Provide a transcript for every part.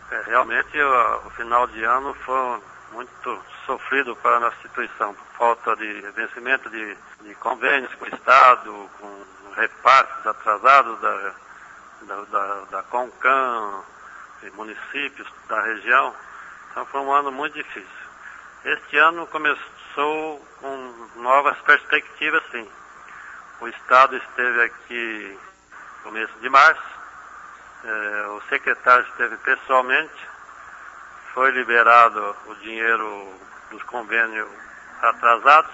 Realmente o final de ano foi muito sofrido para a nossa instituição, por falta de vencimento de convênios com o Estado, com repasses atrasados da CONCAN, de municípios da região. Então foi um ano muito difícil. Este ano começou com novas perspectivas, sim. O Estado esteve aqui no começo de março, o secretário esteve pessoalmente, foi liberado o dinheiro dos convênios atrasados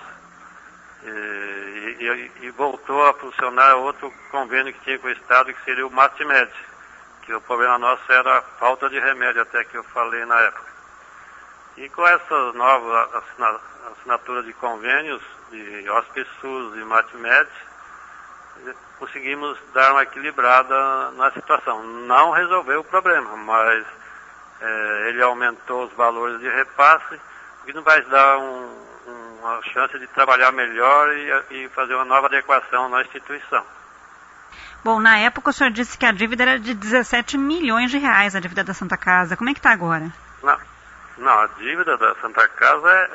e voltou a funcionar outro convênio que tinha com o Estado, que seria o Matimed, que o problema nosso era a falta de remédio, até que eu falei na época. E com essa nova assinatura de convênios de HospiceSUS e Matimed, conseguimos dar uma equilibrada na situação. Não resolveu o problema, mas ele aumentou os valores de repasse, o que nos vai dar uma chance de trabalhar melhor e fazer uma nova adequação na instituição. Bom, na época o senhor disse que a dívida era de 17 milhões de reais, a dívida da Santa Casa. Como é que está agora? Não, a dívida da Santa Casa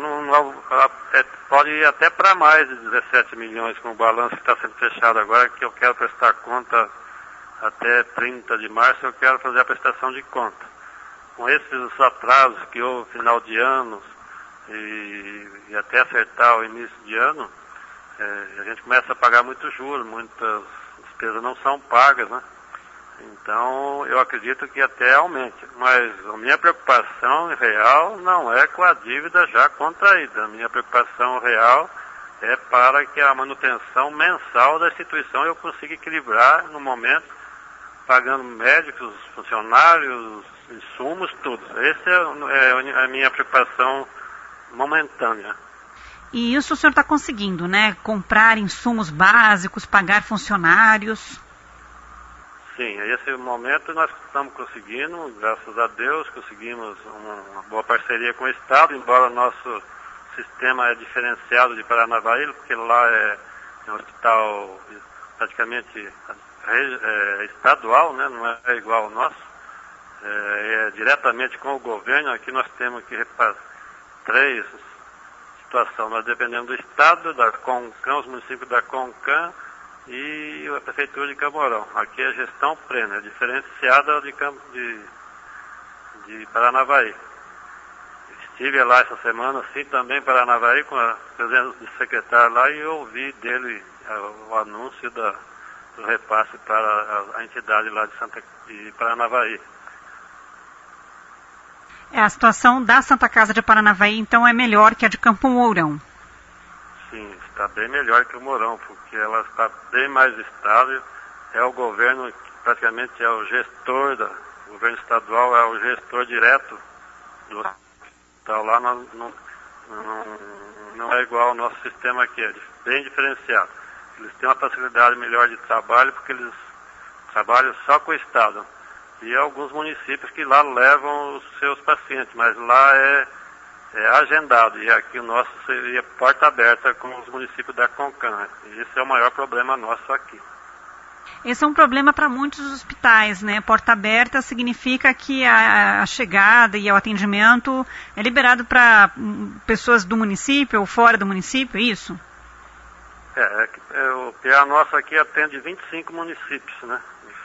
pode ir até para mais de 17 milhões, com o balanço que está sendo fechado agora, que eu quero prestar conta até 30 de março, eu quero fazer a prestação de conta. Com esses atrasos que houve no final de ano e até acertar o início de ano, a gente começa a pagar muitos juros, muitas despesas não são pagas, né? Então, eu acredito que até aumente, mas a minha preocupação real não é com a dívida já contraída. A minha preocupação real é para que a manutenção mensal da instituição eu consiga equilibrar no momento, pagando médicos, funcionários, insumos, tudo. Essa é a minha preocupação momentânea. E isso o senhor está conseguindo, né? Comprar insumos básicos, pagar funcionários? Sim, esse momento nós estamos conseguindo, graças a Deus, conseguimos uma boa parceria com o Estado, embora o nosso sistema é diferenciado de Paranavaí, porque lá é um hospital praticamente estadual, né? Não é igual ao nosso, é diretamente com o governo. Aqui nós temos que repassar três situações, nós dependemos do Estado, da CONCAN, os municípios da CONCAN, e a Prefeitura de Camorão. Aqui é gestão plena, é diferenciada de Paranavaí. Estive lá essa semana, sim, também em Paranavaí, com a presença do secretário lá, e ouvi dele o anúncio do repasse para a entidade lá de Paranavaí. A situação da Santa Casa de Paranavaí, então, é melhor que a de Campo Mourão? Sim, está bem melhor que o Mourão, porque ela está bem mais estável. É o governo que praticamente é o gestor, o governo estadual é o gestor direto do hospital. Lá não é igual ao nosso sistema aqui, é bem diferenciado. Eles têm uma facilidade melhor de trabalho, porque eles trabalham só com o Estado. E alguns municípios que lá levam os seus pacientes, mas lá é agendado, e aqui o nosso seria porta aberta com os municípios da CONCAN. E esse é o maior problema nosso aqui. Esse é um problema para muitos hospitais, né? Porta aberta significa que a chegada e o atendimento é liberado para pessoas do município ou fora do município, é isso? O PA nosso aqui atende 25 municípios, né?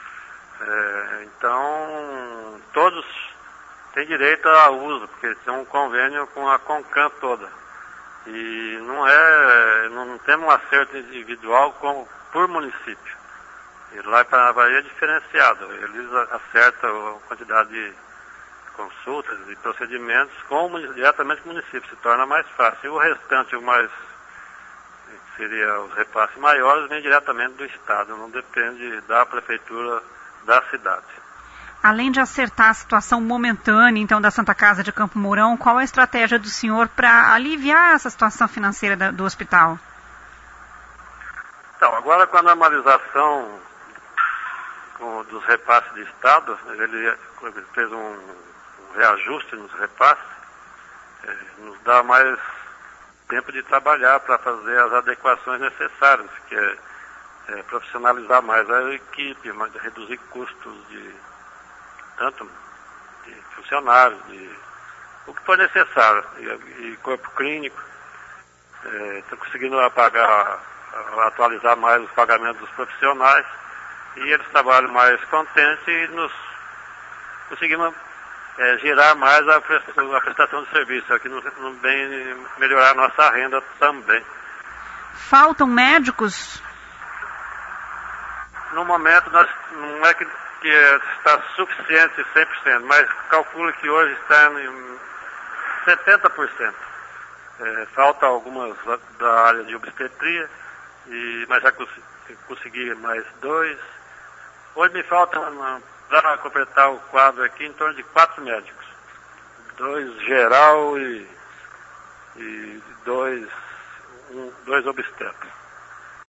Então, todos têm direito a uso, porque tem um convênio com a CONCAN toda. E não temos um acerto individual por município. E lá em Paranavaí é diferenciado. Eles acertam a quantidade de consultas e procedimentos diretamente com o município. Se torna mais fácil. E o restante, seria os repasses maiores, vem diretamente do Estado. Não depende da prefeitura da cidade. Além de acertar a situação momentânea, então, da Santa Casa de Campo Mourão, qual a estratégia do senhor para aliviar essa situação financeira do hospital? Então, agora com a normalização dos repasses de Estado, ele fez um reajuste nos repasses, nos dá mais tempo de trabalhar para fazer as adequações necessárias, que é profissionalizar mais a equipe, reduzir custos de tanto funcionários, o que for necessário, e corpo clínico. Estou conseguindo atualizar mais os pagamentos dos profissionais, e eles trabalham mais contentes e nós conseguimos girar mais a prestação de serviço, aqui no bem melhorar a nossa renda também. Faltam médicos? No momento, não é que está suficiente 100%, mas calculo que hoje está em 70%. Falta algumas da área de obstetria, mas já consegui mais 2. Hoje me falta, para completar o quadro aqui, em torno de 4 médicos. 2 geral e 2 obstetras.